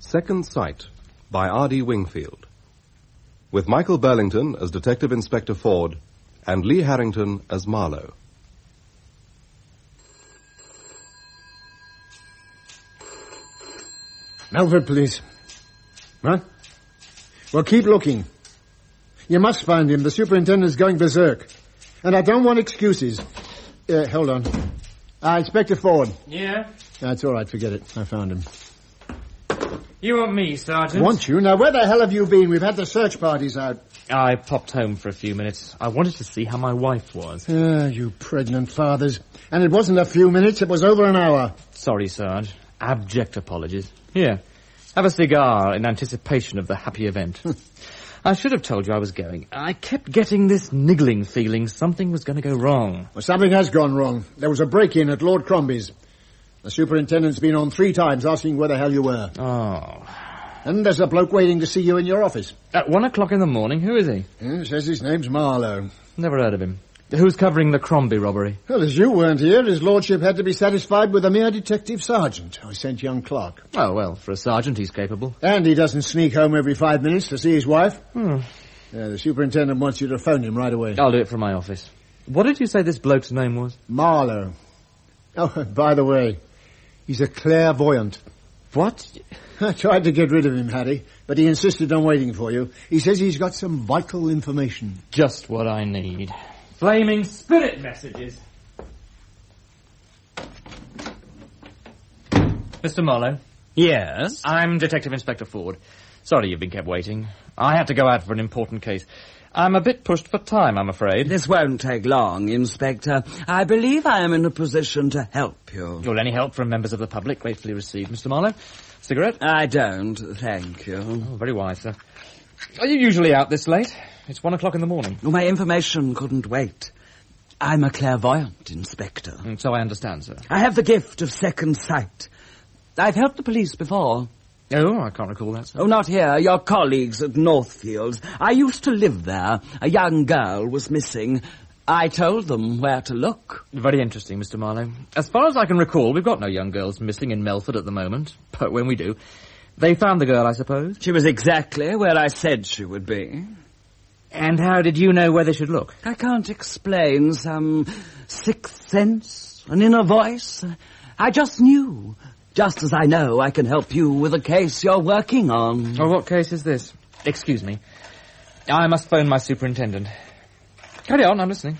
Second Sight by R.D. Wingfield, with Michael Burlington as Detective Inspector Ford and Lee Harrington as Marlowe. Melford Police. What? Well, keep looking. You must find him. The superintendent's going berserk. And I don't want excuses. Hold on. Inspector Ford. Yeah? That's all right. Forget it. I found him. You want me, Sergeant? Want you? Now, where the hell have you been? We've had the search parties out. I popped home for a few minutes. I wanted to see how my wife was. You pregnant fathers. And it wasn't a few minutes. It was over an hour. Sorry, Sarge. Abject apologies. Here, have a cigar in anticipation of the happy event. I should have told you I was going. I kept getting this niggling feeling something was going to go wrong. Well, something has gone wrong. There was a break-in at Lord Crombie's. The superintendent's been on 3 times asking where the hell you were. Oh. And there's a bloke waiting to see you in your office. At 1 o'clock in the morning? Who is he? Says his name's Marlowe. Never heard of him. Who's covering the Crombie robbery? Well, as you weren't here, his lordship had to be satisfied with a mere detective sergeant. I sent young Clark. Oh, well, for a sergeant, he's capable. And he doesn't sneak home every 5 minutes to see his wife. The superintendent wants you to phone him right away. I'll do it from my office. What did you say this bloke's name was? Marlowe. Oh, by the way, he's a clairvoyant. What? I tried to get rid of him, Harry, but he insisted on waiting for you. He says he's got some vital information. Just what I need. Flaming spirit messages. Mr. Marlowe? Yes? I'm Detective Inspector Ford. Sorry you've been kept waiting. I had to go out for an important case. I'm a bit pushed for time, I'm afraid. This won't take long, Inspector. I believe I am in a position to help you. You'll any help from members of the public? Gratefully received, Mr. Marlowe. Cigarette? I don't, thank you. Oh, very wise, sir. Are you usually out this late? It's 1 o'clock in the morning. Well, my information couldn't wait. I'm a clairvoyant, Inspector. So I understand, sir. I have the gift of second sight. I've helped the police before. Oh, I can't recall that, sir. Oh, not here. Your colleagues at Northfields. I used to live there. A young girl was missing. I told them where to look. Very interesting, Mr. Marlowe. As far as I can recall, we've got no young girls missing in Melford at the moment. But when we do, they found the girl, I suppose? She was exactly where I said she would be. And how did you know where they should look? I can't explain. Some sixth sense, an inner voice. I just knew. Just as I know I can help you with a case you're working on. Well, what case is this? Excuse me. I must phone my superintendent. Carry on, I'm listening.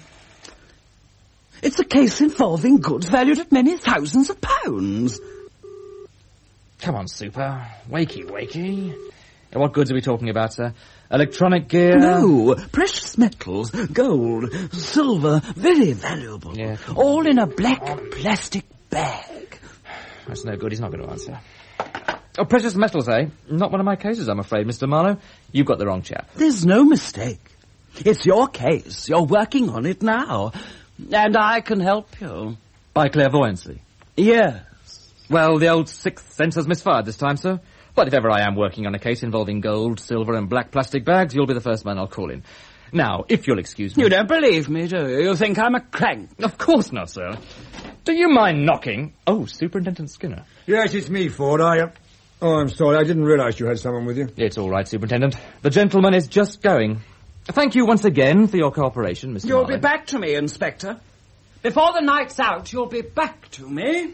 It's a case involving goods valued at many thousands of pounds. Come on, Super. Wakey. What goods are we talking about, sir? Electronic gear? No, precious metals, gold, silver, very valuable. Yeah. All in a black plastic bag. That's no good, he's not going to answer. Oh, precious metals, eh? Not one of my cases, I'm afraid, Mr. Marlowe. You've got the wrong chap. There's no mistake. It's your case. You're working on it now. And I can help you. By clairvoyancy? Yes. Well, the old sixth sense has misfired this time, sir. But if ever I am working on a case involving gold, silver, and black plastic bags, you'll be the first man I'll call in. Now, if you'll excuse me... You don't believe me, do you? You think I'm a crank? Of course not, sir. Do you mind knocking? Oh, Superintendent Skinner. Yes, it's me, Ford. Oh, I'm sorry. I didn't realise you had someone with you. It's all right, Superintendent. The gentleman is just going. Thank you once again for your cooperation, Mr. You'll Marlowe. be back to me, Inspector. Before the night's out, you'll be back to me.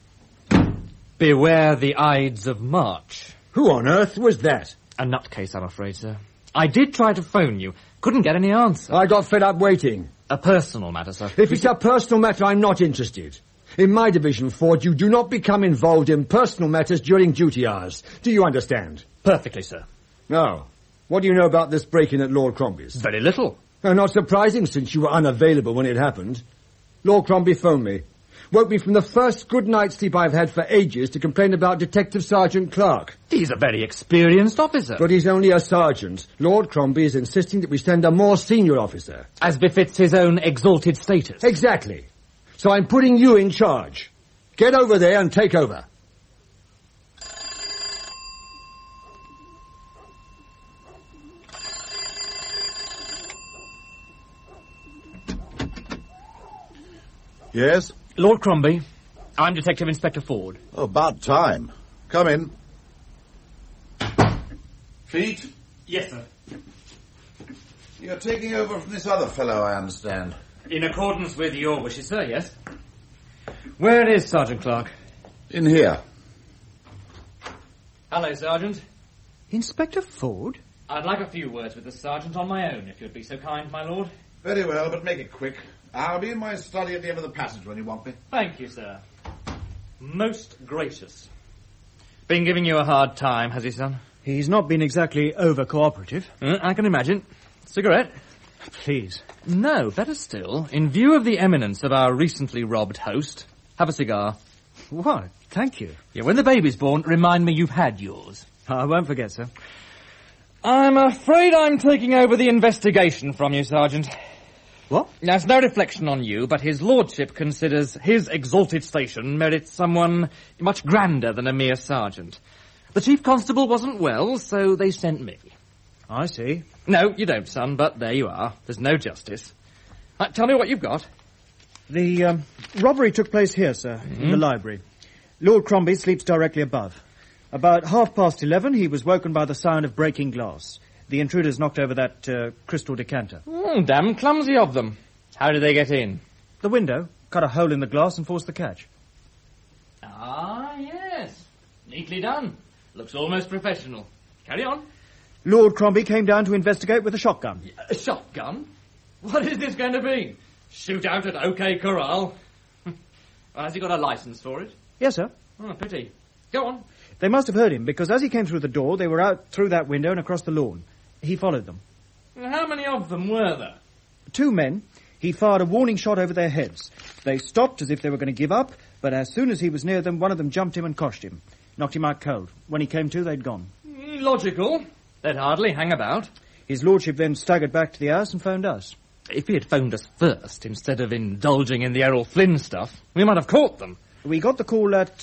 Beware the Ides of March. Who on earth was that? A nutcase, I'm afraid, sir. I did try to phone you. Couldn't get any answer. I got fed up waiting. A personal matter, sir. If it's a personal matter, I'm not interested. In my division, Ford, you do not become involved in personal matters during duty hours. Do you understand? Perfectly, sir. No. What do you know about this break-in at Lord Crombie's? Very little. Not surprising, since you were unavailable when it happened. Lord Crombie phoned me. Woke me from the first good night's sleep I've had for ages to complain about Detective Sergeant Clark. He's a very experienced officer. But he's only a sergeant. Lord Crombie is insisting that we send a more senior officer. As befits his own exalted status. Exactly. So I'm putting you in charge. Get over there and take over. Yes? Lord Crombie, I'm Detective Inspector Ford. Oh, about time. Come in. Pete, Yes, sir. you're taking over from this other fellow, I understand. In accordance with your wishes, sir, yes. Where is Sergeant Clark? In here. Hello, Sergeant. Inspector Ford? I'd like a few words with the Sergeant on my own, if you'd be so kind, my lord. Very well, but make it quick. I'll be in my study at the end of the passage when you want me. Thank you, sir. Most gracious. Been giving you a hard time, has he, son? He's not been exactly over-cooperative. I can imagine. Cigarette? Please. No, better still, in view of the eminence of our recently robbed host, have a cigar. What? Thank you. Yeah, when the baby's born, remind me you've had yours. I won't forget, sir. I'm afraid I'm taking over the investigation from you, Sergeant. What? Now, it's no reflection on you, but his lordship considers his exalted station merits someone much grander than a mere sergeant. The chief constable wasn't well, so they sent me. I see. No, you don't, son, but there you are. There's no justice. Tell me what you've got. The robbery took place here, sir, in the library. Lord Crombie sleeps directly above. About 11:30, he was woken by the sound of breaking glass. The intruders knocked over that crystal decanter. Damn clumsy of them. How did they get in? The window cut a hole in the glass and forced the catch. Ah, yes. Neatly done. Looks almost professional. Carry on. Lord Crombie came down to investigate with a shotgun. A shotgun? What is this going to be? Shoot out at OK Corral? Has he got a licence for it? Yes, sir. Oh, pity. Go on. They must have heard him, because as he came through the door, they were out through that window and across the lawn. He followed them. How many of them were there? 2 men. He fired a warning shot over their heads. They stopped as if they were going to give up, but as soon as he was near them, one of them jumped him and coshed him. Knocked him out cold. When he came to, they'd gone. Logical. They'd hardly hang about. His lordship then staggered back to the house and phoned us. If he had phoned us first, instead of indulging in the Errol Flynn stuff, we might have caught them. We got the call at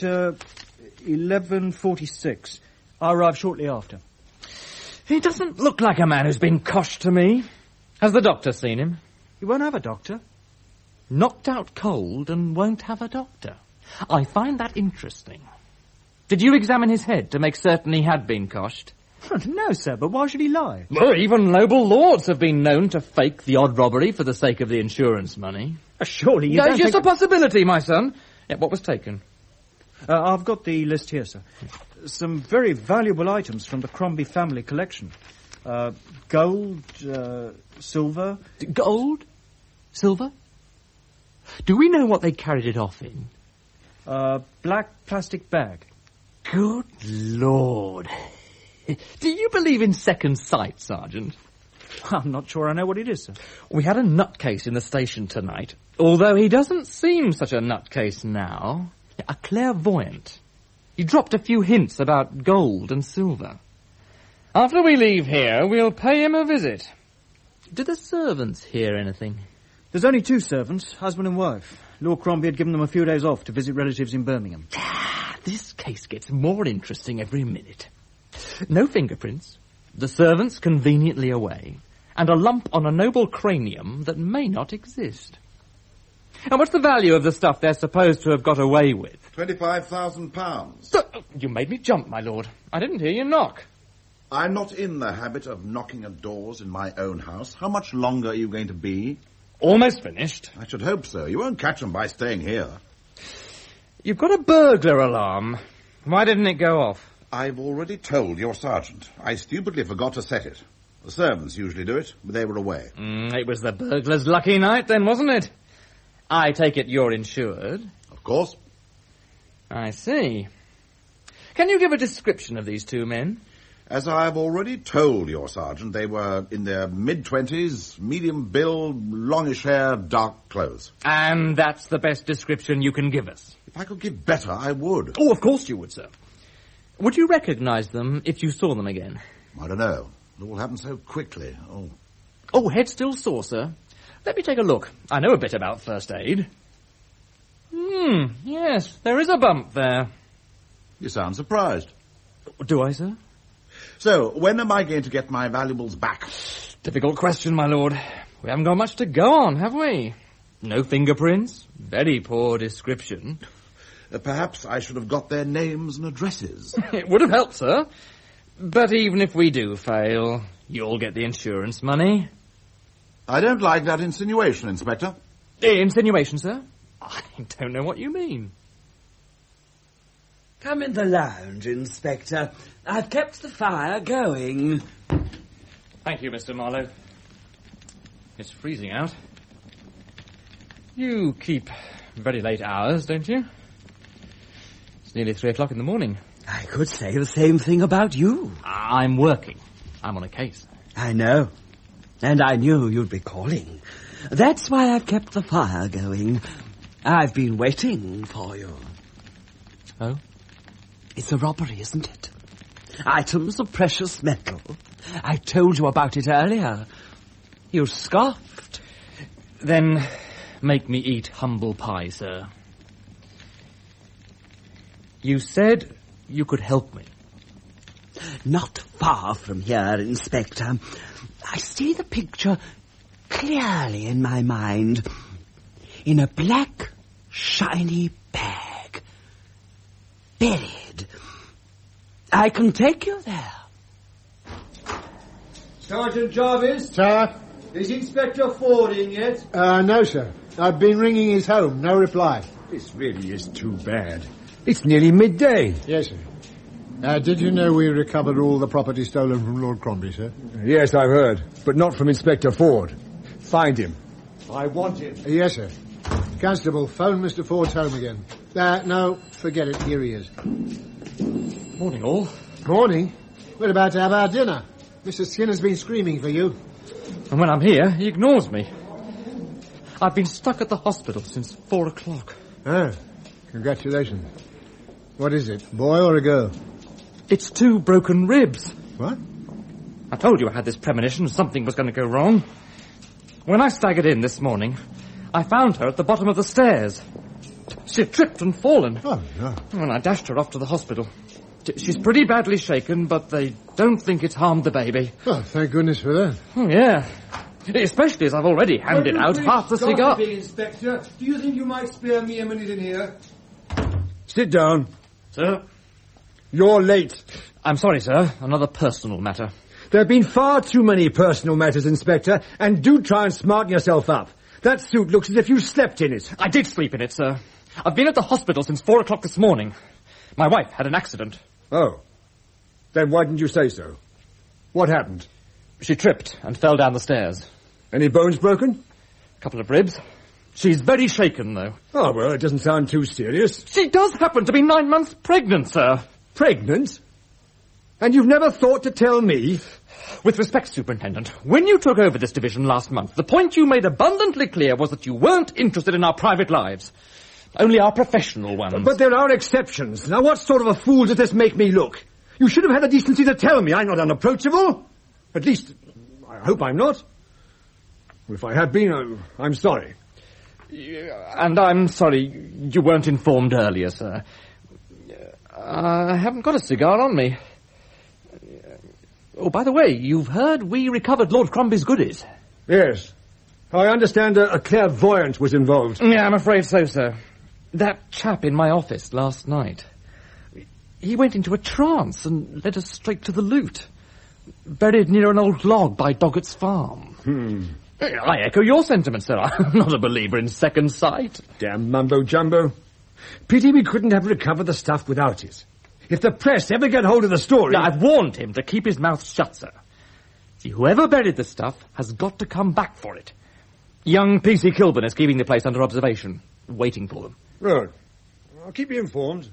11:46. I arrived shortly after. He doesn't look like a man who's been coshed to me. Has the doctor seen him? You won't have a doctor. Knocked out cold and won't have a doctor. I find that interesting. Did you examine his head to make certain he had been coshed? No, sir, but why should he lie? Well, even noble lords have been known to fake the odd robbery for the sake of the insurance money. Surely you No, don't it's just think... a possibility, my son. Yeah, what was taken? I've got the list here, sir. Some very valuable items from the Crombie family collection. Gold, silver... Gold? Silver? Do we know what they carried it off in? Black plastic bag. Good Lord. Do you believe in second sight, Sergeant? I'm not sure I know what it is, sir. We had a nutcase in the station tonight, although he doesn't seem such a nutcase now. A clairvoyant. He dropped a few hints about gold and silver. After we leave here, we'll pay him a visit. Did the servants hear anything? There's only 2 servants, husband and wife. Lord Crombie had given them a few days off to visit relatives in Birmingham. This case gets more interesting every minute. No fingerprints, the servants conveniently away, and a lump on a noble cranium that may not exist. And what's the value of the stuff they're supposed to have got away with? £25,000. You made me jump, my lord. I didn't hear you knock. I'm not in the habit of knocking at doors in my own house. How much longer are you going to be? Almost finished. I should hope so. You won't catch them by staying here. You've got a burglar alarm. Why didn't it go off? I've already told your sergeant. I stupidly forgot to set it. The servants usually do it, but they were away. It was the burglar's lucky night then, wasn't it? I take it you're insured. Of course. I see. Can you give a description of these 2 men? As I've already told your sergeant, they were in their mid-20s, medium build, longish hair, dark clothes. And that's the best description you can give us. If I could give better, I would. Oh, of course you would, sir. Would you recognize them if you saw them again? I don't know. It all happened so quickly. Oh, head still sore, sir. Let me take a look. I know a bit about first aid. Yes, there is a bump there. You sound surprised. Do I, sir? So, when am I going to get my valuables back? Difficult question, my lord. We haven't got much to go on, have we? No fingerprints. Very poor description. Perhaps I should have got their names and addresses. It would have helped, sir. But even if we do fail, you'll get the insurance money. I don't like that insinuation, Inspector. Insinuation, sir? I don't know what you mean. Come in the lounge, Inspector. I've kept the fire going. Thank you, Mr. Marlowe. It's freezing out. You keep very late hours, don't you? It's nearly 3 o'clock in the morning. I could say the same thing about you. I'm working. I'm on a case. I know. And I knew you'd be calling. That's why I've kept the fire going. I've been waiting for you. Oh? It's a robbery, isn't it? Items of precious metal. I told you about it earlier. You scoffed. Then make me eat humble pie, sir. You said you could help me. Not far from here, Inspector. I see the picture clearly in my mind. In a black, shiny bag. Buried. I can take you there. Sergeant Jarvis? Sir? Is Inspector Ford in yet? No, sir. I've been ringing his home. No reply. This really is too bad. It's nearly midday. Yes, sir. Did you know we recovered all the property stolen from Lord Crombie, sir? Yes, I've heard. But not from Inspector Ford. Find him. I want him. Yes, sir. Constable, phone Mr. Ford's home again. No, forget it. Here he is. Morning, all. Morning. We're about to have our dinner. Mr. Skinner's been screaming for you. And when I'm here, he ignores me. I've been stuck at the hospital since 4 o'clock. Ah, congratulations. What is it, boy or a girl? It's 2 broken ribs. What? I told you I had this premonition something was going to go wrong. When I staggered in this morning, I found her at the bottom of the stairs. She had tripped and fallen. Oh, no. And I dashed her off to the hospital. She's pretty badly shaken, but they don't think it's harmed the baby. Oh, thank goodness for that. Oh, yeah. Especially as I've already handed out half the cigar. Inspector, do you think you might spare me a minute in here? Sit down. Sir? You're late. I'm sorry, sir. Another personal matter. There have been far too many personal matters, Inspector, and do try and smarten yourself up. That suit looks as if you slept in it. I did sleep in it, sir. I've been at the hospital since 4 o'clock this morning. My wife had an accident. Oh. Then why didn't you say so? What happened? She tripped and fell down the stairs. Any bones broken? A couple of ribs. She's very shaken, though. Oh, well, it doesn't sound too serious. She does happen to be 9 months pregnant, sir. Pregnant? And you've never thought to tell me? With respect, Superintendent, when you took over this division last month, the point you made abundantly clear was that you weren't interested in our private lives. Only our professional ones. But there are exceptions. Now, what sort of a fool does this make me look? You should have had the decency to tell me I'm not unapproachable. At least, I hope I'm not. If I have been, I'm sorry. And I'm sorry you weren't informed earlier, sir. I haven't got a cigar on me. Oh, by the way, you've heard we recovered Lord Crombie's goodies. Yes. I understand a clairvoyant was involved. Yeah, I'm afraid so, sir. That chap in my office last night. He went into a trance and led us straight to the loot. Buried near an old log by Doggett's farm. I echo your sentiments, sir. I'm not a believer in second sight. Damn mumbo-jumbo. Pity we couldn't have recovered the stuff without it. If the press ever get hold of the story... Now, I've warned him to keep his mouth shut, sir. See, whoever buried the stuff has got to come back for it. Young P.C. Kilburn is keeping the place under observation, waiting for them. Right. I'll keep you informed.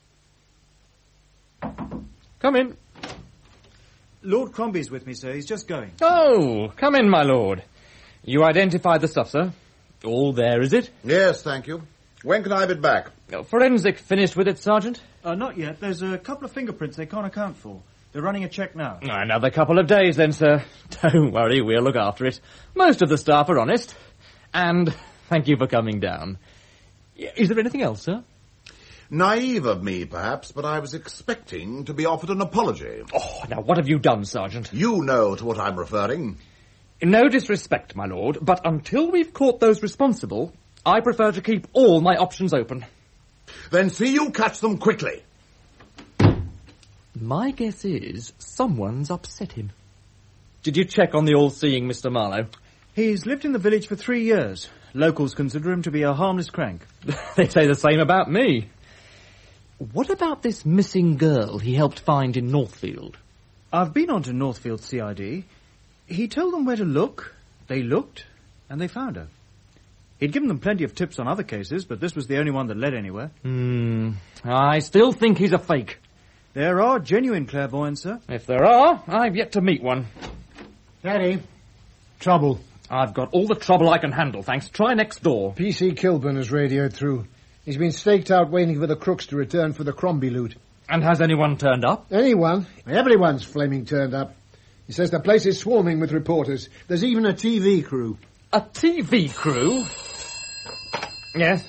Come in. Lord Crombie's with me, sir. He's just going. Oh, come in, my lord. You identified the stuff, sir? All there, is it? Yes, thank you. When can I have it back? Forensic finished with it, Sergeant? Not yet. There's a couple of fingerprints they can't account for. They're running a check now. Another couple of days then, sir. Don't worry, we'll look after it. Most of the staff are honest. And thank you for coming down. Is there anything else, sir? Naive of me, perhaps, but I was expecting to be offered an apology. Oh, now what have you done, Sergeant? You know to what I'm referring. No disrespect, my lord, but until we've caught those responsible, I prefer to keep all my options open. Then see you catch them quickly. My guess is someone's upset him. Did you check on the all-seeing Mr. Marlowe? He's lived in the village for 3 years. Locals consider him to be a harmless crank. They say the same about me. What about this missing girl he helped find in Northfield? I've been on to Northfield CID. He told them where to look, they looked, and they found her. He'd given them plenty of tips on other cases, but this was the only one that led anywhere. I still think he's a fake. There are genuine clairvoyants, sir. If there are, I've yet to meet one. Daddy, trouble. I've got all the trouble I can handle, thanks. Try next door. P.C. Kilburn has radioed through. He's been staked out waiting for the crooks to return for the Crombie loot. And has anyone turned up? Anyone? Everyone's flaming turned up. He says the place is swarming with reporters. There's even a TV crew. A TV crew? Yes.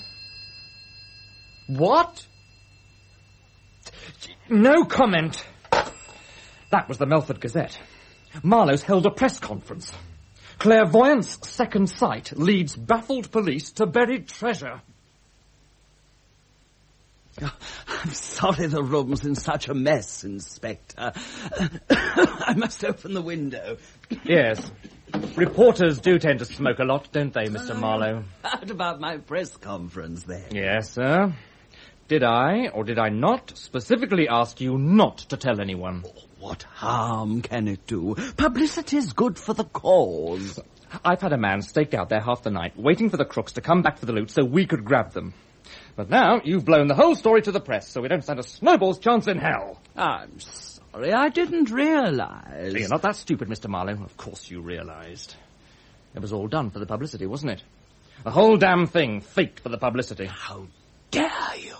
What? No comment. That was the Melford Gazette. Marlowe's held a press conference. Clairvoyance second sight leads baffled police to buried treasure. I'm sorry the room's in such a mess, Inspector. I must open the window. Yes. Reporters do tend to smoke a lot, don't they, Mr. Marlowe? What about my press conference then? Yes, sir. Did I, or did I not, specifically ask you not to tell anyone? What harm can it do? Publicity's good for the cause. I've had a man staked out there half the night, waiting for the crooks to come back for the loot so we could grab them. But now you've blown the whole story to the press, so we don't stand a snowball's chance in hell. I'm sorry, I didn't realize. You're not that stupid, Mr. Marlowe. Of course you realized. It was all done for the publicity, wasn't it? The whole damn thing faked for the publicity. How dare you?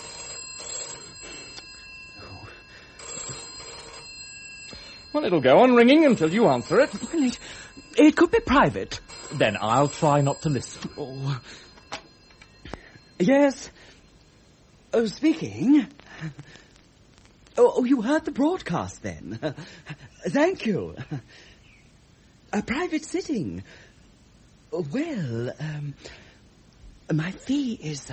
Well, it'll go on ringing until you answer it. Well, it could be private. Then I'll try not to listen. Oh. Yes. Oh, speaking. Oh, you heard the broadcast then. Thank you. A private sitting. Well, my fee is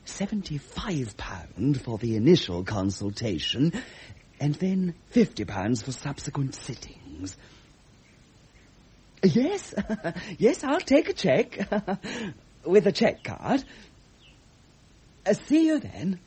£75 for the initial consultation, and then £50 for subsequent sittings. Yes, yes, I'll take a cheque. With a cheque card. See you then.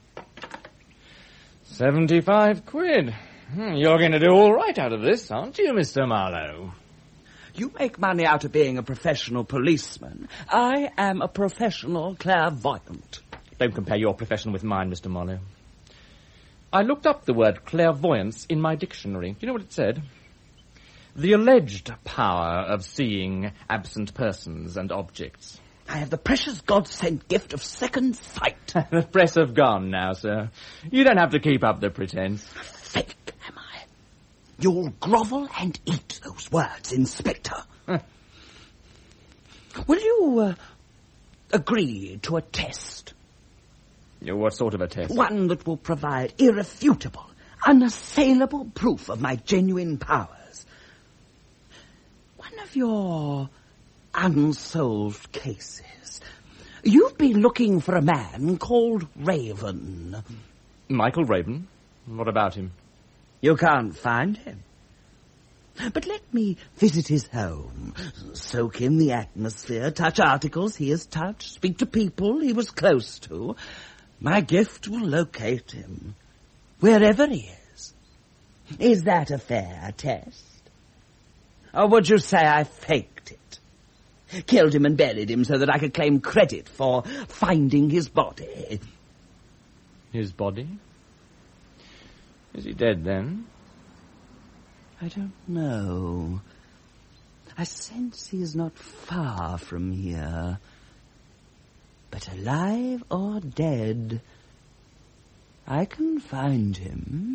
75 quid. You're going to do all right out of this, aren't you, Mr. Marlowe? You make money out of being a professional policeman. I am a professional clairvoyant. Don't compare your profession with mine, Mr. Marlowe. I looked up the word clairvoyance in my dictionary. Do you know what it said? The alleged power of seeing absent persons and objects. I have the precious God-sent gift of second sight. The press have gone now, sir. You don't have to keep up the pretense. Fake, am I? You'll grovel and eat those words, Inspector. Will you agree to a test? What sort of a test? One that will provide irrefutable, unassailable proof of my genuine powers. One of your unsolved cases. You've been looking for a man called Raven. Michael Raven? What about him? You can't find him. But let me visit his home, soak in the atmosphere, touch articles he has touched, speak to people he was close to. My gift will locate him, wherever he is. Is that a fair test? Or would you say I faked it? Killed him and buried him so that I could claim credit for finding his body. His body? Is he dead, then? I don't know. I sense he is not far from here. But alive or dead, I can find him.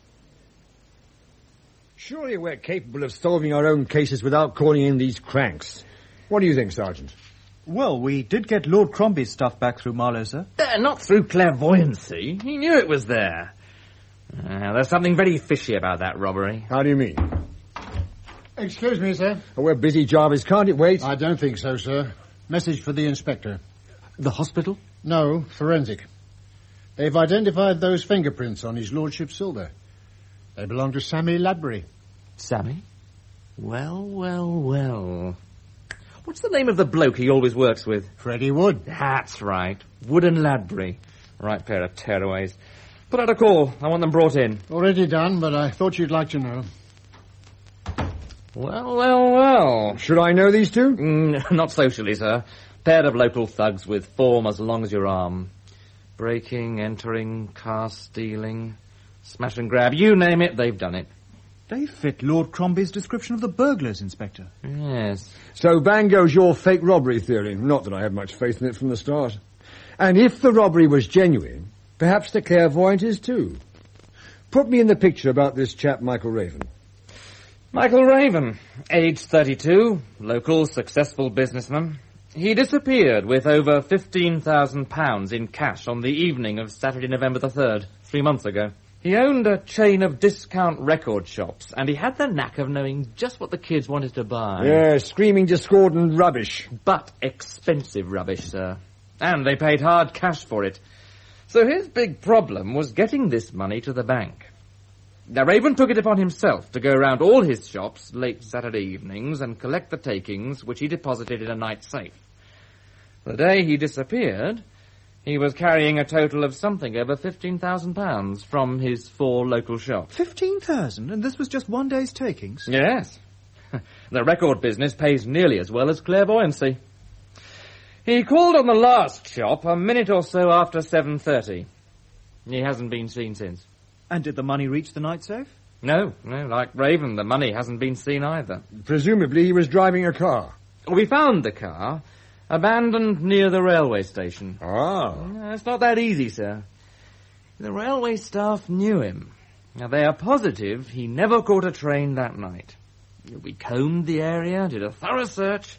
Surely we're capable of solving our own cases without calling in these cranks. What do you think, Sergeant? Well, we did get Lord Crombie's stuff back through Marlowe, sir. Not through clairvoyancy. He knew it was there. There's something very fishy about that robbery. How do you mean? Excuse me, sir. Oh, we're busy, Jarvis. Can't it wait? I don't think so, sir. Message for the inspector. The hospital? No, forensic. They've identified those fingerprints on his lordship's silver. They belong to Sammy Ladbury. Sammy? Well, well, well. What's the name of the bloke he always works with? Freddie Wood. That's right. Wood and Ladbury. Right pair of tearaways. Put out a call. I want them brought in. Already done, but I thought you'd like to know. Well, well, well. Should I know these two? Not socially, sir. Pair of local thugs with form as long as your arm. Breaking, entering, car stealing, smash and grab. You name it, they've done it. They fit Lord Crombie's description of the burglars, Inspector. Yes. So bang goes your fake robbery theory. Not that I had much faith in it from the start. And if the robbery was genuine, perhaps the clairvoyant is too. Put me in the picture about this chap, Michael Raven. Michael Raven, aged 32, local successful businessman. He disappeared with over £15,000 in cash on the evening of Saturday, November the 3rd, 3 months ago. He owned a chain of discount record shops, and he had the knack of knowing just what the kids wanted to buy. Yeah, screaming discordant rubbish. But expensive rubbish, sir. And they paid hard cash for it. So his big problem was getting this money to the bank. Now, Raven took it upon himself to go around all his shops late Saturday evenings and collect the takings, which he deposited in a night safe. The day he disappeared, he was carrying a total of something over £15,000 from his 4 local shops. 15,000? And this was just one day's takings? Yes. The record business pays nearly as well as clairvoyancy. He called on the last shop a minute or so after 7:30. He hasn't been seen since. And did the money reach the night safe? No, like Raven, the money hasn't been seen either. Presumably he was driving a car. We found the car, abandoned near the railway station. Ah. It's not that easy, sir. The railway staff knew him. Now, they are positive he never caught a train that night. We combed the area, did a thorough search.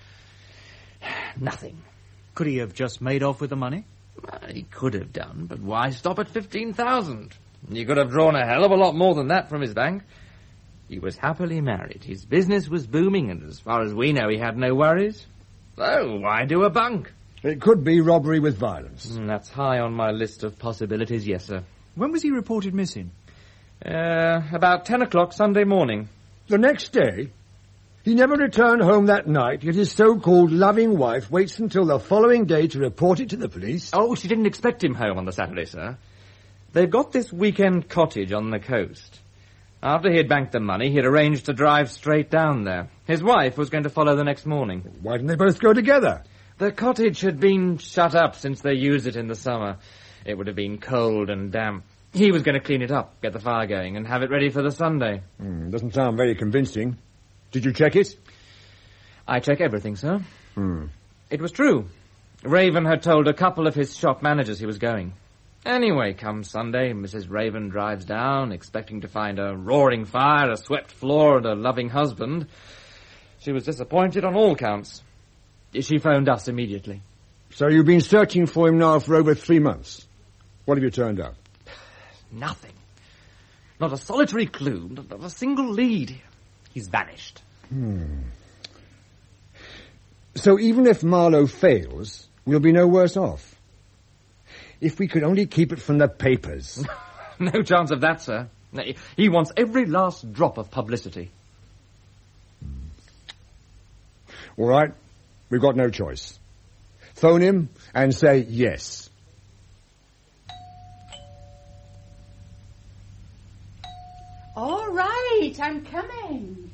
Nothing. Could he have just made off with the money? He could have done, but why stop at 15,000? He could have drawn a hell of a lot more than that from his bank. He was happily married. His business was booming, and as far as we know, he had no worries. So, why do a bunk? It could be robbery with violence. That's high on my list of possibilities, yes, sir. When was he reported missing? About 10 o'clock Sunday morning. The next day? He never returned home that night, yet his so-called loving wife waits until the following day to report it to the police? Oh, she didn't expect him home on the Saturday, sir. They've got this weekend cottage on the coast. After he had banked the money, he had arranged to drive straight down there. His wife was going to follow the next morning. Why didn't they both go together? The cottage had been shut up since they used it in the summer. It would have been cold and damp. He was going to clean it up, get the fire going, and have it ready for the Sunday. Doesn't sound very convincing. Did you check it? I check everything, sir. It was true. Raven had told a couple of his shop managers he was going. Anyway, come Sunday, Mrs. Raven drives down, expecting to find a roaring fire, a swept floor, and a loving husband. She was disappointed on all counts. She phoned us immediately. So you've been searching for him now for over 3 months. What have you turned up? Nothing. Not a solitary clue, not a single lead. He's vanished. So even if Marlowe fails, we'll be no worse off. If we could only keep it from the papers. No chance of that, sir. He wants every last drop of publicity. All right, we've got no choice. Phone him and say yes. All right, I'm coming.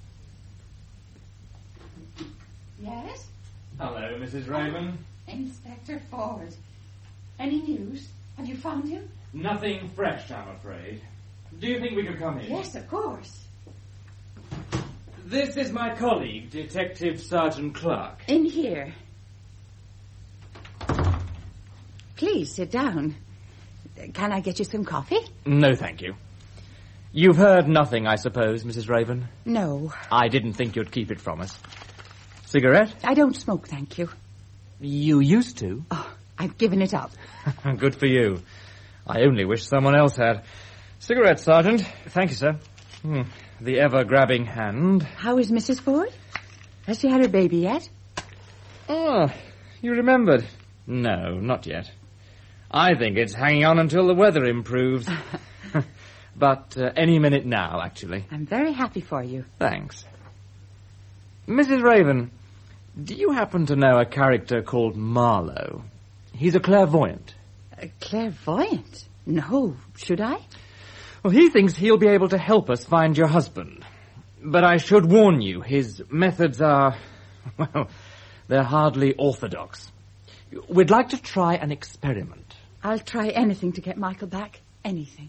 Yes? Hello, Mrs. Raven. Inspector Ford. Any news? Have you found him? Nothing fresh, I'm afraid. Do you think we could come in? Yes, of course. This is my colleague, Detective Sergeant Clark. In here. Please, sit down. Can I get you some coffee? No, thank you. You've heard nothing, I suppose, Mrs. Raven? No. I didn't think you'd keep it from us. Cigarette? I don't smoke, thank you. You used to? Oh, I've given it up. Good for you. I only wish someone else had. Cigarette, Sergeant. Thank you, sir. The ever-grabbing hand. How is Mrs. Ford? Has she had her baby yet? Oh, you remembered. No, not yet. I think it's hanging on until the weather improves. But any minute now, actually. I'm very happy for you. Thanks. Mrs. Raven, do you happen to know a character called Marlowe? He's a clairvoyant. A clairvoyant? No, should I? Well, he thinks he'll be able to help us find your husband. But I should warn you, his methods are, well, they're hardly orthodox. We'd like to try an experiment. I'll try anything to get Michael back. Anything.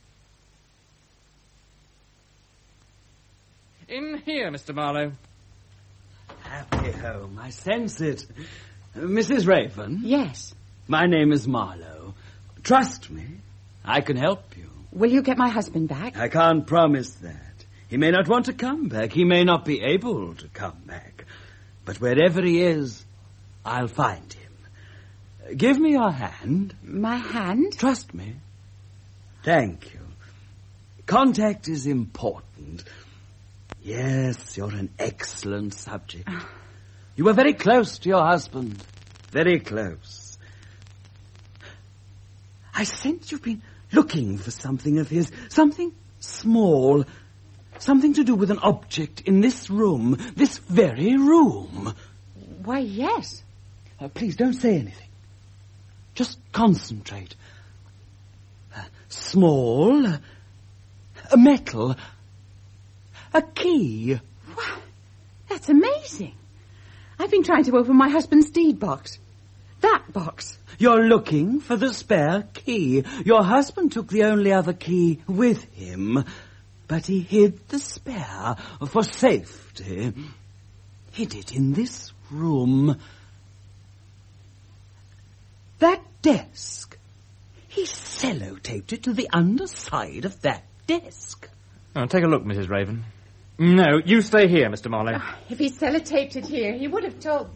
In here, Mr. Marlowe. Happy home, I sense it. Mrs. Raven? Yes. My name is Marlowe. Trust me, I can help you. Will you get my husband back? I can't promise that. He may not want to come back. He may not be able to come back. But wherever he is, I'll find him. Give me your hand. My hand? Trust me. Thank you. Contact is important. Yes, you're an excellent subject. You were very close to your husband. Very close. I sense you've been looking for something of his. Something small. Something to do with an object in this room. This very room. Why, yes. Please don't say anything. Just concentrate. Small. A metal. A key. Wow, that's amazing. I've been trying to open my husband's deed box. That box. You're looking for the spare key. Your husband took the only other key with him, but he hid the spare for safety. Hid it in this room. That desk. He sellotaped it to the underside of that desk. Oh, take a look, Mrs. Raven. No, you stay here, Mr. Marlowe. If he sellotaped it here, he would have told...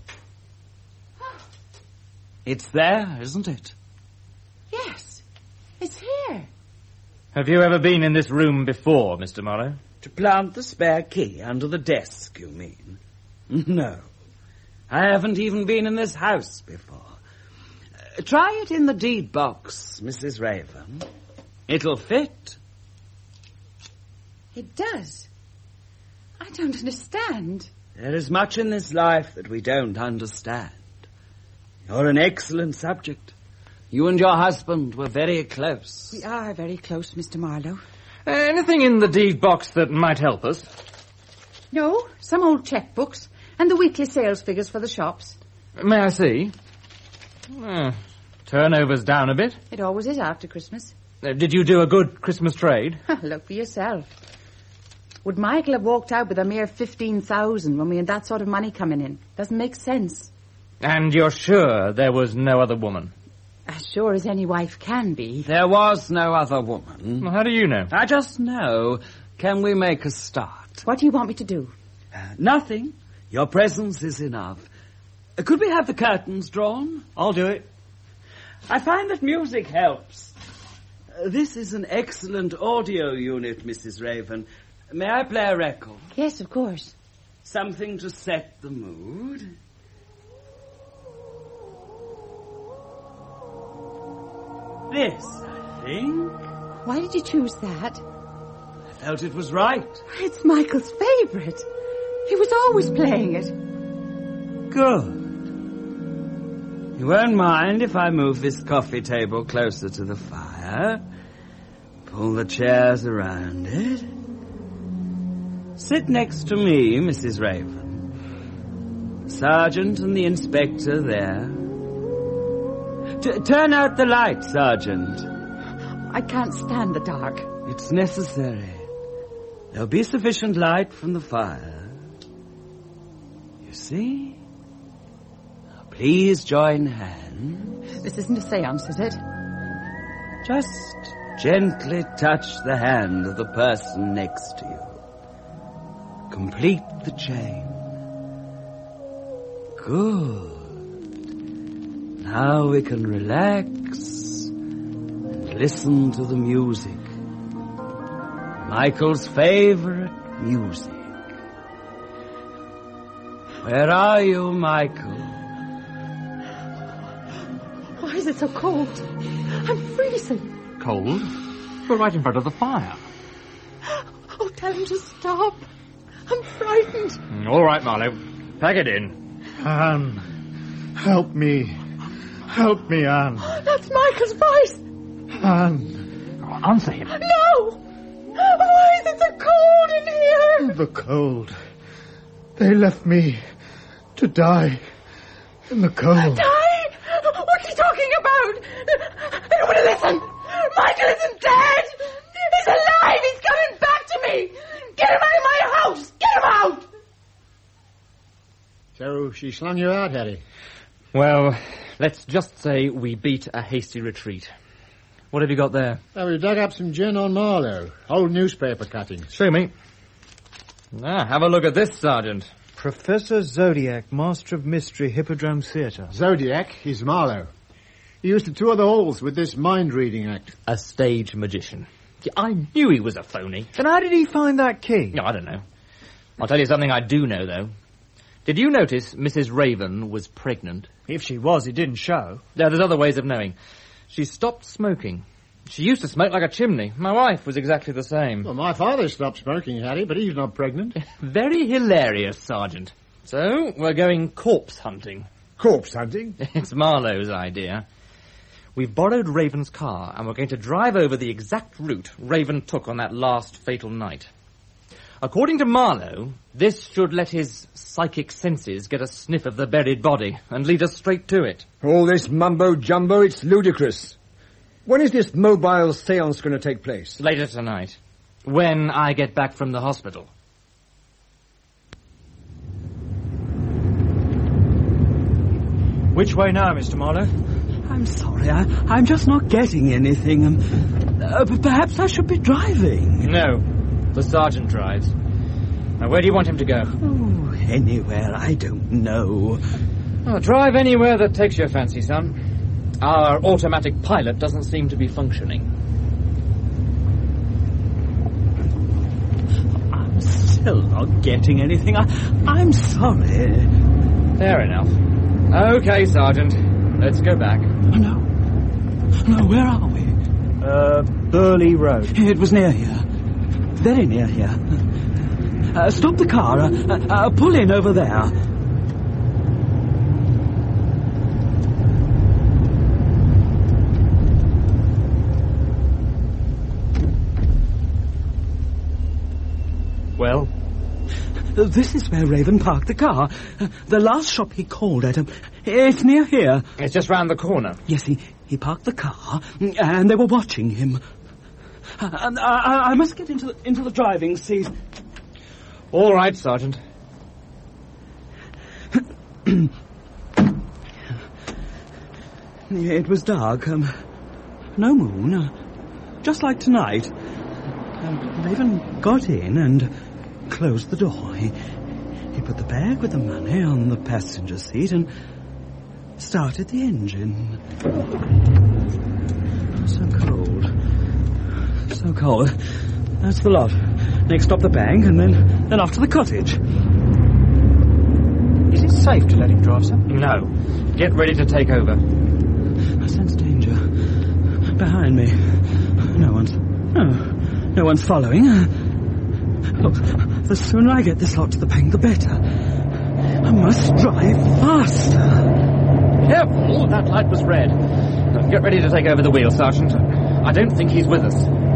It's there, isn't it? Yes, it's here. Have you ever been in this room before, Mr. Marlowe? To plant the spare key under the desk, you mean? No. I haven't even been in this house before. Try it in the deed box, Mrs. Raven. It'll fit. It does. I don't understand. There is much in this life that we don't understand. You're an excellent subject. You and your husband were very close. We are very close, Mr. Marlowe. Anything in the deed box that might help us? No, some old checkbooks and the weekly sales figures for the shops. May I see? Turnover's down a bit. It always is after Christmas. Did you do a good Christmas trade? Look for yourself. Would Michael have walked out with a mere 15,000 when we had that sort of money coming in? Doesn't make sense. And you're sure there was no other woman? As sure as any wife can be. There was no other woman. Well, how do you know? I just know. Can we make a start? What do you want me to do? Nothing. Your presence is enough. Could we have the curtains drawn? I'll do it. I find that music helps. This is an excellent audio unit, Mrs. Raven. May I play a record? Yes, of course. Something to set the mood. This, I think. Why did you choose that? I felt it was right. It's Michael's favourite. He was always playing it. Good. You won't mind if I move this coffee table closer to the fire? Pull the chairs around it? Sit next to me, Mrs. Raven. The sergeant and the inspector there. Turn out the light, Sergeant. I can't stand the dark. It's necessary. There'll be sufficient light from the fire. You see? Now, please join hands. This isn't a seance, is it? Just gently touch the hand of the person next to you. Complete the chain. Good. Now we can relax and listen to the music. Michael's favorite music. Where are you, Michael? Why is it so cold? I'm freezing. Cold? We're right in front of the fire. Oh, tell him to stop. I'm frightened. All right, Marlowe. Pack it in. Anne, help me. Help me, Anne. That's Michael's voice. Anne. Oh, answer him. No! Why is it so cold in here? The cold. They left me to die in the cold. Die? What's he talking about? I don't want to listen. Michael isn't dead. He's alive. He's coming back to me. Get him out of my house. Get him out. So she slung you out, Harry? Well, let's just say we beat a hasty retreat. What have you got there? We dug up some gin on Marlowe. Old newspaper cuttings. Show me. Have a look at this, Sergeant. Professor Zodiac, Master of Mystery, Hippodrome Theatre. Zodiac is Marlowe. He used to tour the halls with this mind-reading act. A stage magician. I knew he was a phony. Then how did he find that key? No, I don't know. I'll tell you something I do know, though. Did you notice Mrs. Raven was pregnant? If she was, it didn't show. Yeah, there's other ways of knowing. She stopped smoking. She used to smoke like a chimney. My wife was exactly the same. Well, my father stopped smoking, Harry, but he's not pregnant. Very hilarious, Sergeant. So, we're going corpse hunting. Corpse hunting? It's Marlowe's idea. We've borrowed Raven's car, and we're going to drive over the exact route Raven took on that last fatal night. According to Marlowe, this should let his psychic senses get a sniff of the buried body and lead us straight to it. All this mumbo-jumbo, it's ludicrous. When is this mobile séance going to take place? Later tonight, when I get back from the hospital. Which way now, Mr. Marlowe? I'm sorry, I'm just not getting anything. Perhaps I should be driving. No, the sergeant drives. Now, where do you want him to go? Oh, anywhere, I don't know. Oh, drive anywhere that takes your fancy, son. Our automatic pilot doesn't seem to be functioning. I'm still not getting anything. I'm sorry. Fair enough. Okay, Sergeant. Let's go back. No, where are we? Burley Road. It was near here. Very near here. Stop the car. Pull in over there. Well? This is where Raven parked the car. The last shop he called at. It's near here. It's just round the corner. Yes, he parked the car, and they were watching him. I must get into the driving seat. All right, Sergeant. It was dark. No moon. Just like tonight. Raven got in and closed the door. He put the bag with the money on the passenger seat and started the engine. So cold. That's the lot. Next up the bank and then off to the cottage. Is it safe to let him drive, sir? No. Get ready to take over. I sense danger. Behind me. No one's following. Look, the sooner I get this lot to the bank, the better. I must drive faster. Careful, that light was red. Now, get ready to take over the wheel, Sergeant. I don't think he's with us.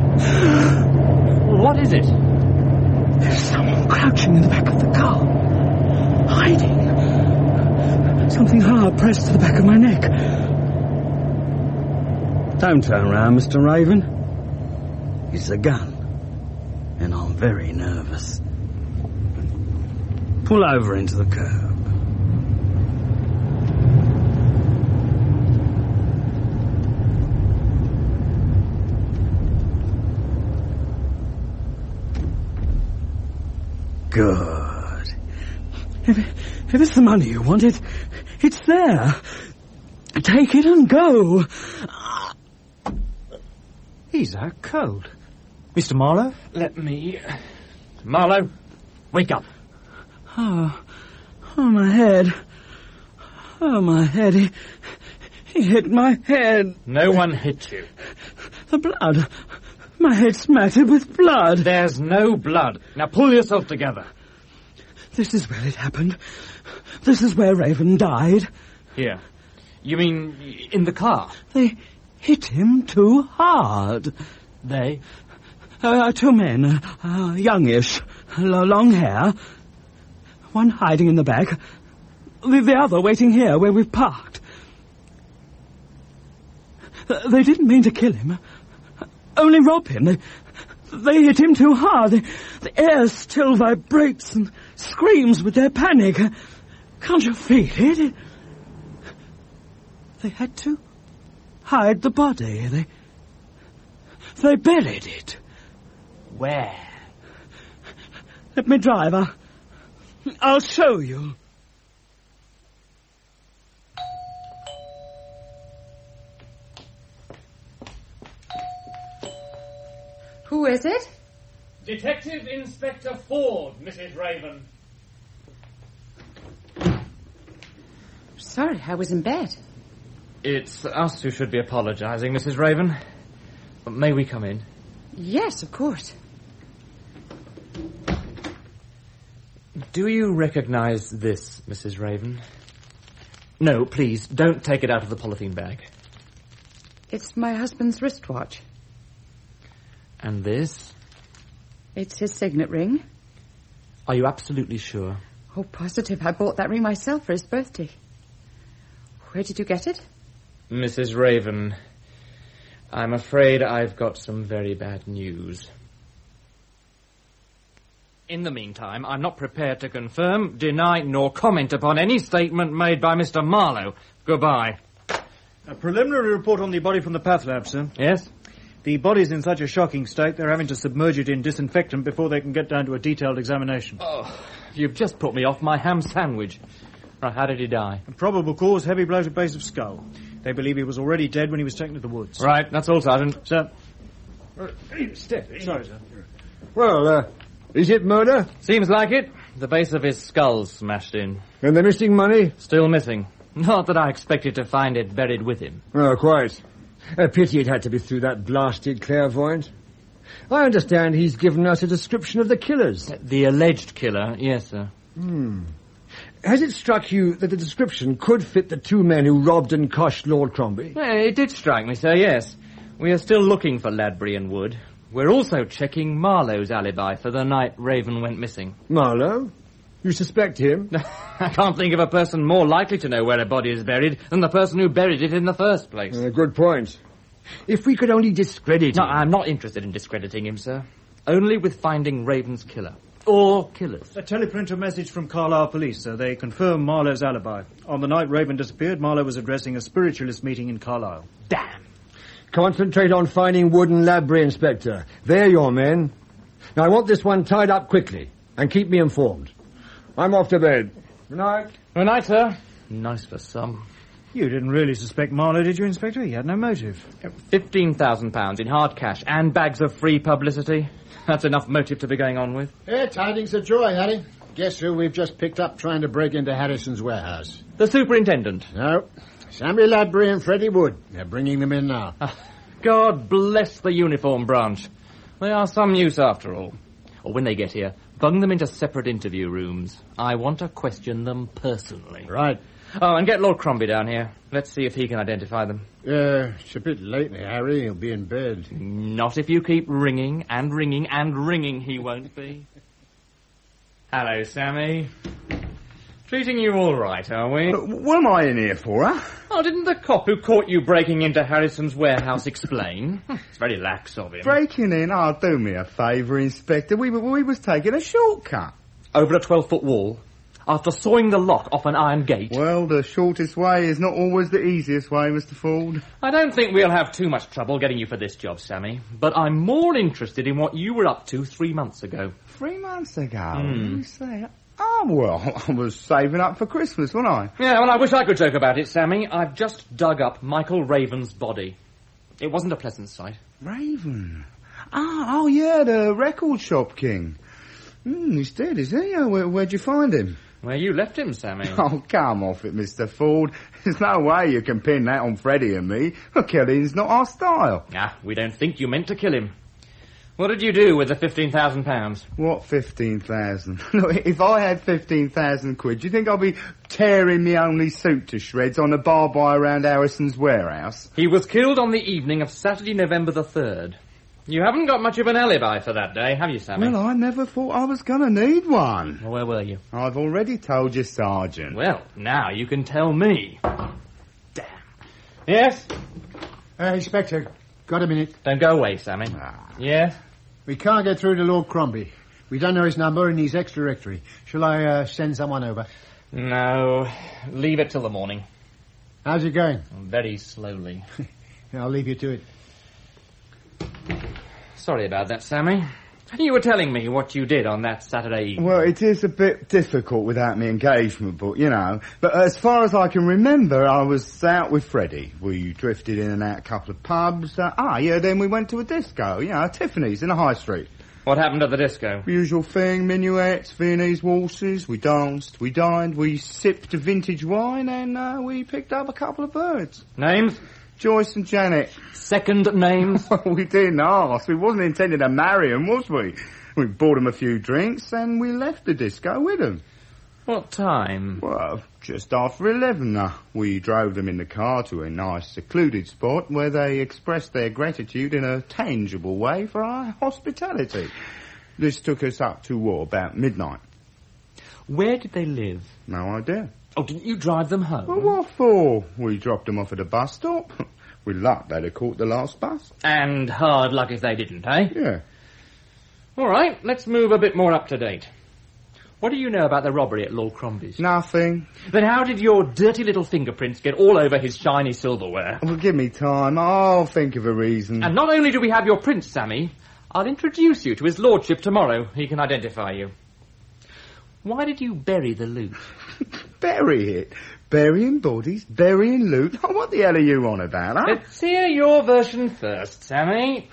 What is it? There's someone crouching in the back of the car. Hiding. Something hard pressed to the back of my neck. Don't turn around, Mr. Raven. It's a gun. And I'm very nervous. Pull over into the curb. Good. If it's the money you want, it's there. Take it and go. He's out cold. Mr. Marlowe? Let me... Marlowe, wake up. Oh, my head. Oh, my head. He hit my head. No one hit you. The blood. My head's smattered with blood. There's no blood. Now pull yourself together. This is where it happened. This is where Raven died. Here. You mean in the car? They hit him too hard. They? 2 men, youngish, long hair. One hiding in the back, the other waiting here where we've parked. They didn't mean to kill him, only rob him. They hit him too hard. The air still vibrates and screams with their panic. Can't you feel it? They had to hide the body. They buried it. Where? Let me drive. I'll show you. Who is it? Detective Inspector Ford, Mrs. Raven. Sorry, I was in bed. It's us who should be apologising, Mrs. Raven. But may we come in? Yes, of course. Do you recognise this, Mrs. Raven? No, please, don't take it out of the polythene bag. It's my husband's wristwatch. And this? It's his signet ring. Are you absolutely sure? Oh, positive. I bought that ring myself for his birthday. Where did you get it? Mrs. Raven, I'm afraid I've got some very bad news. In the meantime, I'm not prepared to confirm, deny, nor comment upon any statement made by Mr. Marlowe. Goodbye. A preliminary report on the body from the path lab, sir. Yes? The body's in such a shocking state, they're having to submerge it in disinfectant before they can get down to a detailed examination. Oh, you've just put me off my ham sandwich. Right, how did he die? A probable cause, heavy blow to base of skull. They believe he was already dead when he was taken to the woods. Right, that's all, Sergeant. Sir. Steady. Sorry, sir. Well, is it murder? Seems like it. The base of his skull's smashed in. And the missing money? Still missing. Not that I expected to find it buried with him. Oh, quite. A pity it had to be through that blasted clairvoyant. I understand he's given us a description of the killers. The alleged killer, yes, sir. Has it struck you that the description could fit the 2 men who robbed and coshed Lord Crombie? It did strike me, sir, yes. We are still looking for Ladbury and Wood. We're also checking Marlowe's alibi for the night Raven went missing. Marlowe? You suspect him? I can't think of a person more likely to know where a body is buried than the person who buried it in the first place. Good point. If we could only discredit No, him... I'm not interested in discrediting him, sir. Only with finding Raven's killer. Or killers. A teleprinter message from Carlisle Police, sir. They confirm Marlowe's alibi. On the night Raven disappeared, Marlowe was addressing a spiritualist meeting in Carlisle. Damn. Concentrate on finding Wood and Ladbury, Inspector. They're your men. Now, I want this one tied up quickly, and keep me informed. I'm off to bed. Good night. Good night, sir. Nice for some. You didn't really suspect Marlowe, did you, Inspector? He had no motive. £15,000 in hard cash and bags of free publicity. That's enough motive to be going on with. Hey, tidings of joy, Harry. Guess who we've just picked up trying to break into Harrison's warehouse? The superintendent. No. Sammy Ladbury and Freddie Wood. They're bringing them in now. God bless the uniform branch. They are some use after all. Or when they get here, bung them into separate interview rooms. I want to question them personally. Right. Oh, and get Lord Crombie down here. Let's see if he can identify them. It's a bit late now, Harry. He'll be in bed. Not if you keep ringing and ringing and ringing, he won't be. Hello, Sammy. Treating you all right, are we? What am I in here for, huh? Oh, didn't the cop who caught you breaking into Harrison's warehouse explain? It's very lax of him. Breaking in? Oh, do me a favour, Inspector. We was taking a shortcut. Over a 12-foot wall? After sawing the lock off an iron gate? Well, the shortest way is not always the easiest way, Mr. Ford. I don't think we'll have too much trouble getting you for this job, Sammy. But I'm more interested in what you were up to 3 months ago. 3 months ago? What do you say? Oh, well, I was saving up for Christmas, wasn't I? Yeah, well, I wish I could joke about it, Sammy. I've just dug up Michael Raven's body. It wasn't a pleasant sight. Raven? Oh yeah, the record shop king. He's dead, is he? Where'd you find him? Where you left him, Sammy. Oh, come off it, Mr. Ford. There's no way you can pin that on Freddie and me. Killing's not our style. We don't think you meant to kill him. What did you do with the £15,000? What 15,000? Look, if I had 15,000 quid, do you think I'd be tearing me only suit to shreds on a barbed wire around Harrison's warehouse? He was killed on the evening of Saturday, November the 3rd. You haven't got much of an alibi for that day, have you, Sammy? Well, I never thought I was going to need one. Well, where were you? I've already told you, Sergeant. Well, now you can tell me. Damn. Yes? Inspector, got a minute? Don't go away, Sammy. Yes? We can't get through to Lord Crombie. We don't know his number and he's ex-directory. Shall I send someone over? No. Leave it till the morning. How's it going? Very slowly. I'll leave you to it. Sorry about that, Sammy. You were telling me what you did on that Saturday evening. Well, it is a bit difficult without my engagement book, you know. But as far as I can remember, I was out with Freddie. We drifted in and out a couple of pubs. Then we went to a disco, Tiffany's in the High Street. What happened at the disco? Usual thing, minuets, Viennese waltzes. We danced, we dined, we sipped vintage wine, and we picked up a couple of birds. Names? Joyce and Janet. Second names? We didn't ask. We wasn't intending to marry them, was we? We bought them a few drinks and we left the disco with them. What time? Well, just after 11. We drove them in the car to a nice secluded spot where they expressed their gratitude in a tangible way for our hospitality. This took us up to about midnight. Where did they live? No idea. Oh, didn't you drive them home? Well, what for? We dropped them off at a bus stop. With luck, they'd have caught the last bus. And hard luck if they didn't, eh? Yeah. All right, let's move a bit more up to date. What do you know about the robbery at Lord Crombie's? Nothing. Then how did your dirty little fingerprints get all over his shiny silverware? Well, give me time. I'll think of a reason. And not only do we have your prints, Sammy, I'll introduce you to his lordship tomorrow. He can identify you. Why did you bury the loot? Bury it? Burying bodies? Burying loot? Oh, what the hell are you on about, huh? Let's hear your version first, Sammy.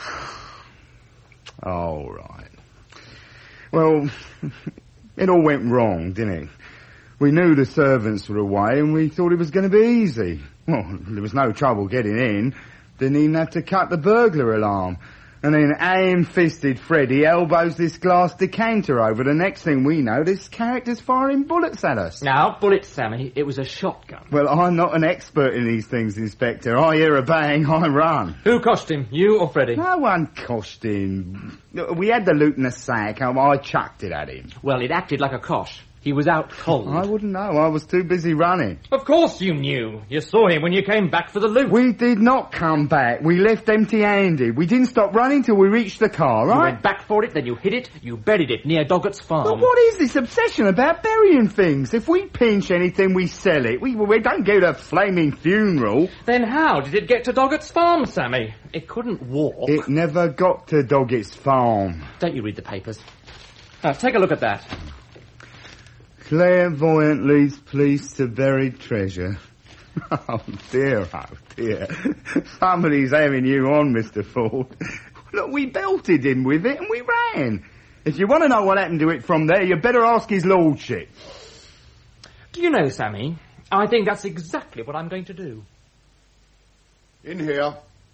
All right. Well, it all went wrong, didn't it? We knew the servants were away and we thought it was going to be easy. Well, there was no trouble getting in. Didn't even have to cut the burglar alarm. And then ham-fisted Freddie elbows this glass decanter over. The next thing we know, this character's firing bullets at us. Now, bullets, Sammy. It was a shotgun. Well, I'm not an expert in these things, Inspector. I hear a bang, I run. Who coshed him, you or Freddie? No one coshed him. We had the loot in a sack. I chucked it at him. Well, it acted like a cosh. He was out cold. I wouldn't know. I was too busy running. Of course you knew. You saw him when you came back for the loot. We did not come back. We left empty-handed. We didn't stop running till we reached the car, right? You went back for it, then you hid it, you buried it near Doggett's farm. But what is this obsession about burying things? If we pinch anything, we sell it. We don't go to a flaming funeral. Then how did it get to Doggett's farm, Sammy? It couldn't walk. It never got to Doggett's farm. Don't you read the papers? Now, take a look at that. Clairvoyant leads police to buried treasure. Oh dear. Somebody's having you on, Mr. Ford. Look, we belted him with it and we ran. If you want to know what happened to it from there, you better ask his lordship. Do you know, Sammy, I think that's exactly what I'm going to do. In here.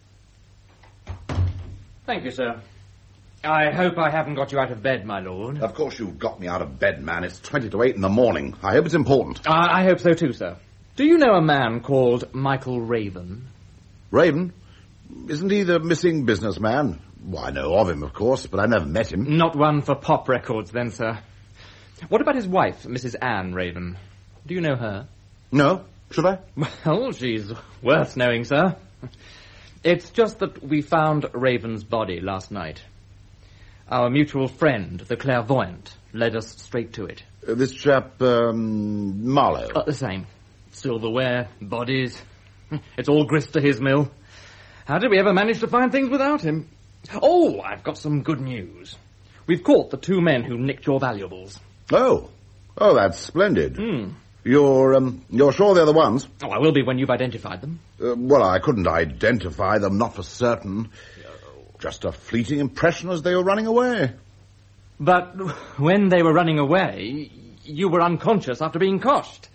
Thank you, sir. I hope I haven't got you out of bed, my lord. Of course you've got me out of bed, man. It's 20 to 8 in the morning. I hope it's important. I hope so too, sir. Do you know a man called Michael Raven? Raven? Isn't he the missing businessman? Well, I know of him, of course, but I never met him. Not one for pop records, then, sir. What about his wife, Mrs. Anne Raven? Do you know her? No. Should I? Well, she's worth knowing, sir. It's just that we found Raven's body last night. Our mutual friend, the clairvoyant, led us straight to it. This chap, Marlowe. The same. Silverware, bodies. It's all grist to his mill. How did we ever manage to find things without him? Oh, I've got some good news. We've caught the two men who nicked your valuables. Oh, that's splendid. You're sure they're the ones? Oh, I will be when you've identified them. Well, I couldn't identify them, not for certain. Just a fleeting impression as they were running away. But when they were running away, you were unconscious after being coshed.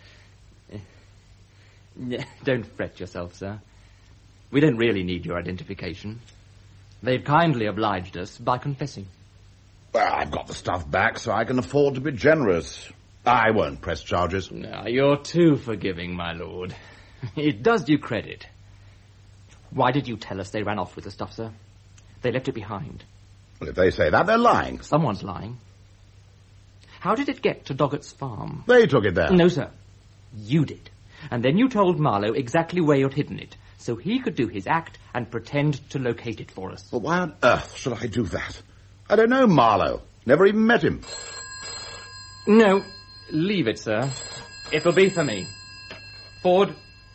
Don't fret yourself, sir. We don't really need your identification. They've kindly obliged us by confessing. Well, I've got the stuff back, so I can afford to be generous. I won't press charges. No, you're too forgiving, my lord. It does you credit. Why did you tell us they ran off with the stuff, sir? They left it behind. Well, if they say that, they're lying. Someone's lying. How did it get to Doggett's farm? They took it there. No, sir. You did. And then you told Marlowe exactly where you'd hidden it, so he could do his act and pretend to locate it for us. Well, why on earth should I do that? I don't know Marlowe. Never even met him. No, leave it, sir. It'll be for me. Ford.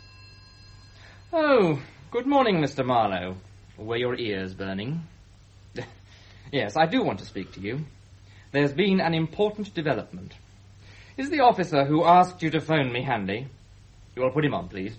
Oh, good morning, Mr. Marlowe. Were your ears burning? Yes, I do want to speak to you. There's been an important development. Is the officer who asked you to phone me handy? You will put him on, please.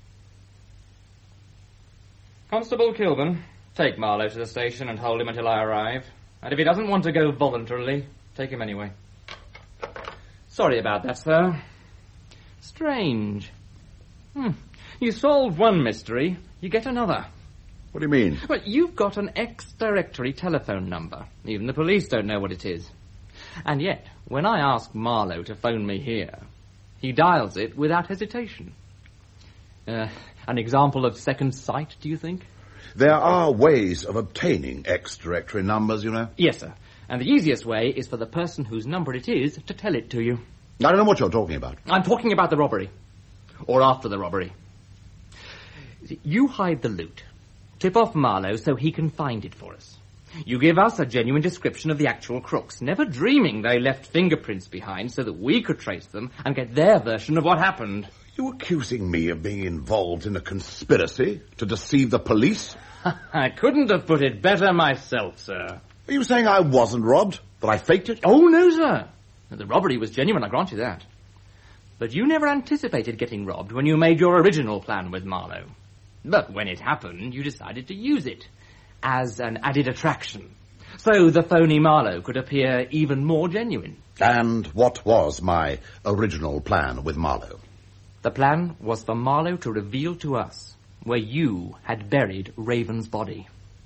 Constable Kilburn, take Marlowe to the station and hold him until I arrive. And if he doesn't want to go voluntarily, take him anyway. Sorry about that, sir. Strange. You solve one mystery, you get another. What do you mean? Well, you've got an ex-directory telephone number. Even the police don't know what it is. And yet, when I ask Marlowe to phone me here, he dials it without hesitation. An example of second sight, do you think? There are ways of obtaining ex-directory numbers, you know. Yes, sir. And the easiest way is for the person whose number it is to tell it to you. I don't know what you're talking about. I'm talking about the robbery. Or after the robbery. You hide the loot. Tip off Marlowe so he can find it for us. You give us a genuine description of the actual crooks, never dreaming they left fingerprints behind so that we could trace them and get their version of what happened. You accusing me of being involved in a conspiracy to deceive the police? I couldn't have put it better myself, sir. Are you saying I wasn't robbed? That I faked it? Oh, no, sir. The robbery was genuine, I grant you that. But you never anticipated getting robbed when you made your original plan with Marlowe. But when it happened, you decided to use it as an added attraction, so the phony Marlowe could appear even more genuine. And what was my original plan with Marlowe? The plan was for Marlowe to reveal to us where you had buried Raven's body.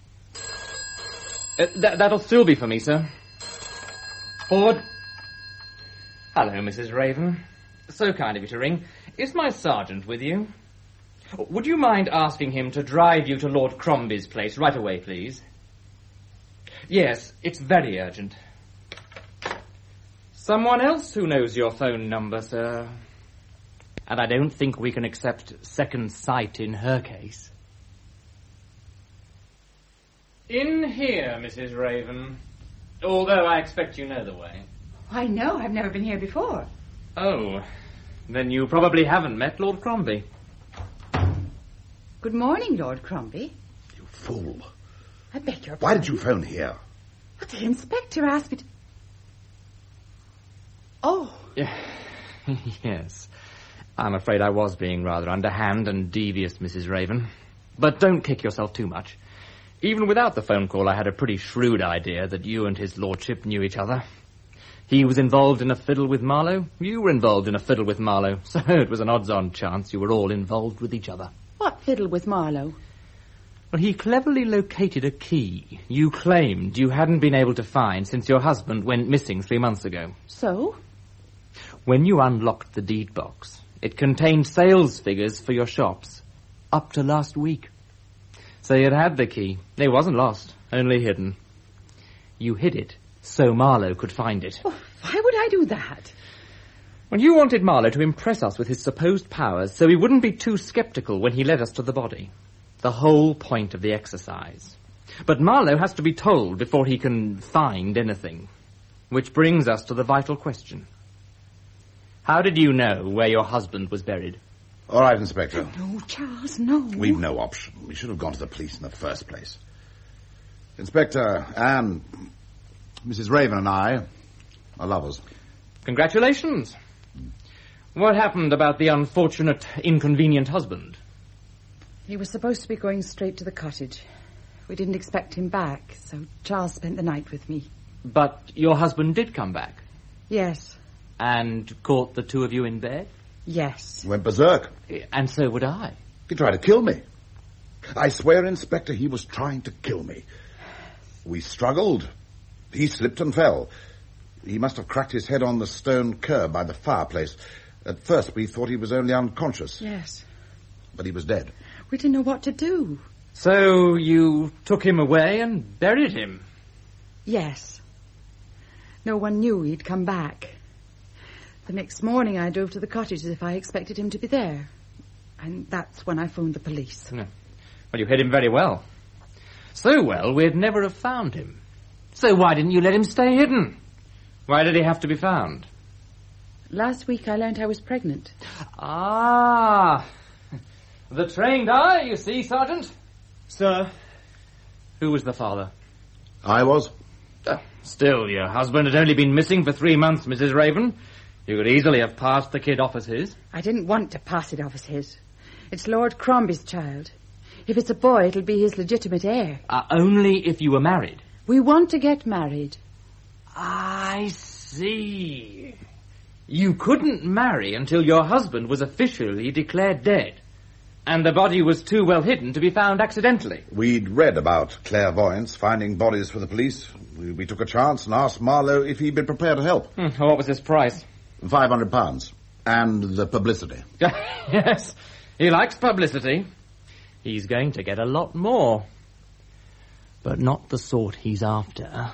That'll still be for me, sir. Ford. Hello, Mrs. Raven. So kind of you to ring. Is my sergeant with you? Would you mind asking him to drive you to Lord Crombie's place right away, please? Yes, it's very urgent. Someone else who knows your phone number, sir. And I don't think we can accept second sight in her case. In here, Mrs. Raven. Although I expect you know the way. Why, no, I've never been here before. Oh, then you probably haven't met Lord Crombie. Good morning, Lord Crombie. You fool. I beg your pardon. Why did you phone here? But the inspector asked me to... Oh. Yes. I'm afraid I was being rather underhand and devious, Mrs. Raven. But don't kick yourself too much. Even without the phone call, I had a pretty shrewd idea that you and his lordship knew each other. He was involved in a fiddle with Marlowe. You were involved in a fiddle with Marlowe. So it was an odds-on chance you were all involved with each other. What fiddle with Marlowe? Well, he cleverly located a key you claimed you hadn't been able to find since your husband went missing 3 months ago. So? When you unlocked the deed box, it contained sales figures for your shops, up to last week. So you'd had the key. It wasn't lost, only hidden. You hid it so Marlowe could find it. Oh, why would I do that? Well, you wanted Marlowe to impress us with his supposed powers so he wouldn't be too sceptical when he led us to the body. The whole point of the exercise. But Marlowe has to be told before he can find anything. Which brings us to the vital question. How did you know where your husband was buried? All right, Inspector. No, Charles, no. We've no option. We should have gone to the police in the first place. Inspector, Anne, Mrs. Raven and I are lovers. Congratulations. What happened about the unfortunate, inconvenient husband? He was supposed to be going straight to the cottage. We didn't expect him back, so Charles spent the night with me. But your husband did come back? Yes. And caught the two of you in bed? Yes. He went berserk. And so would I. He tried to kill me. I swear, Inspector, he was trying to kill me. We struggled. He slipped and fell. He must have cracked his head on the stone curb by the fireplace. At first we thought he was only unconscious. Yes. But he was dead. We didn't know what to do. So you took him away and buried him? Yes. No one knew he'd come back. The next morning I drove to the cottage as if I expected him to be there. And that's when I phoned the police. No. Well, you hid him very well. So well, we'd never have found him. So why didn't you let him stay hidden? Why did he have to be found? Last week I learned I was pregnant. Ah, the trained eye, you see, Sergeant. Sir? Who was the father? I was. Still, your husband had only been missing for 3 months, Mrs. Raven. You could easily have passed the kid off as his. I didn't want to pass it off as his. It's Lord Crombie's child. If it's a boy, it'll be his legitimate heir. Only if you were married. We want to get married. I see. You couldn't marry until your husband was officially declared dead. And the body was too well hidden to be found accidentally. We'd read about clairvoyants finding bodies for the police. We took a chance and asked Marlowe if he'd been prepared to help. What was his price? £500. And the publicity. Yes, he likes publicity. He's going to get a lot more. But not the sort he's after.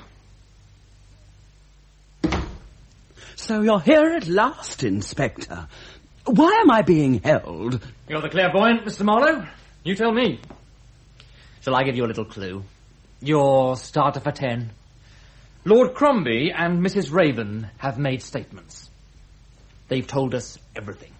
So you're here at last, Inspector. Why am I being held? You're the clairvoyant, Mr. Marlowe. You tell me. Shall I give you a little clue? Your starter for 10. Lord Crombie and Mrs. Raven have made statements. They've told us everything.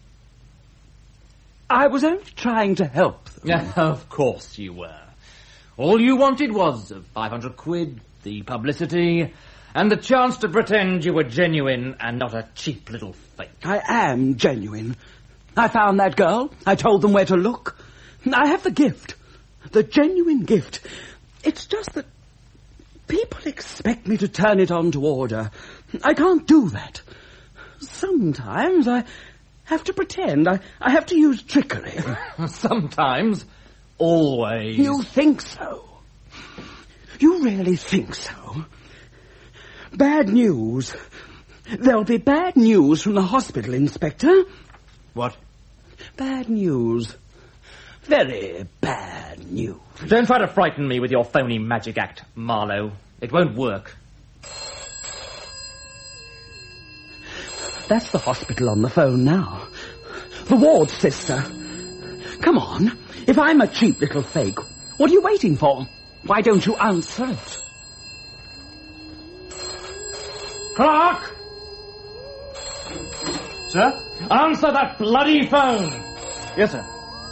I was only trying to help them. Of course you were. All you wanted was 500 quid, the publicity, and the chance to pretend you were genuine and not a cheap little fake. I am genuine. I found that girl. I told them where to look. I have the gift. The genuine gift. It's just that people expect me to turn it on to order. I can't do that. Sometimes I have to pretend. I have to use trickery. Sometimes. Always. You think so? You really think so? Bad news. There'll be bad news from the hospital, Inspector. What? Bad news. Very bad news. Don't try to frighten me with your phony magic act, Marlowe. It won't work. That's the hospital on the phone now. The ward sister. Come on. If I'm a cheap little fake, what are you waiting for? Why don't you answer it? Clark! Sir? Answer that bloody phone! Yes, sir.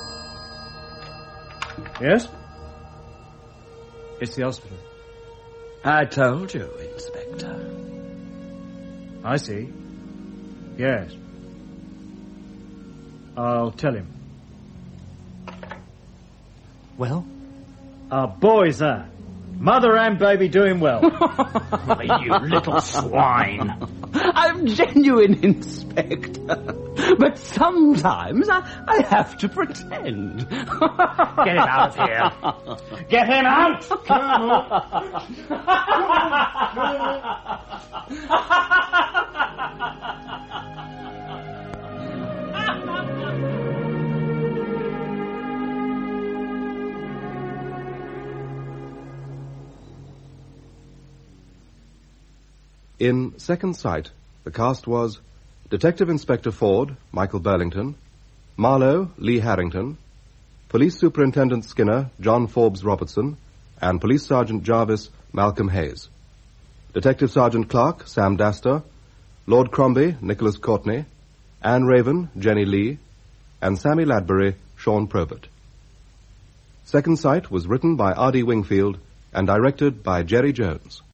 Yes? It's the hospital. I told you, Inspector. I see. Yes. I'll tell him. Well? Our boy, sir. Mother and baby doing well. You little swine. I'm genuine, Inspector. But sometimes I have to pretend. Get him out of here. Get him out! In Second Sight, the cast was Detective Inspector Ford, Michael Burlington, Marlowe, Lee Harrington, Police Superintendent Skinner, John Forbes Robertson, and Police Sergeant Jarvis, Malcolm Hayes. Detective Sergeant Clark, Sam Daster, Lord Crombie, Nicholas Courtney, Anne Raven, Jenny Lee, and Sammy Ladbury, Sean Probert. Second Sight was written by R.D. Wingfield and directed by Jerry Jones.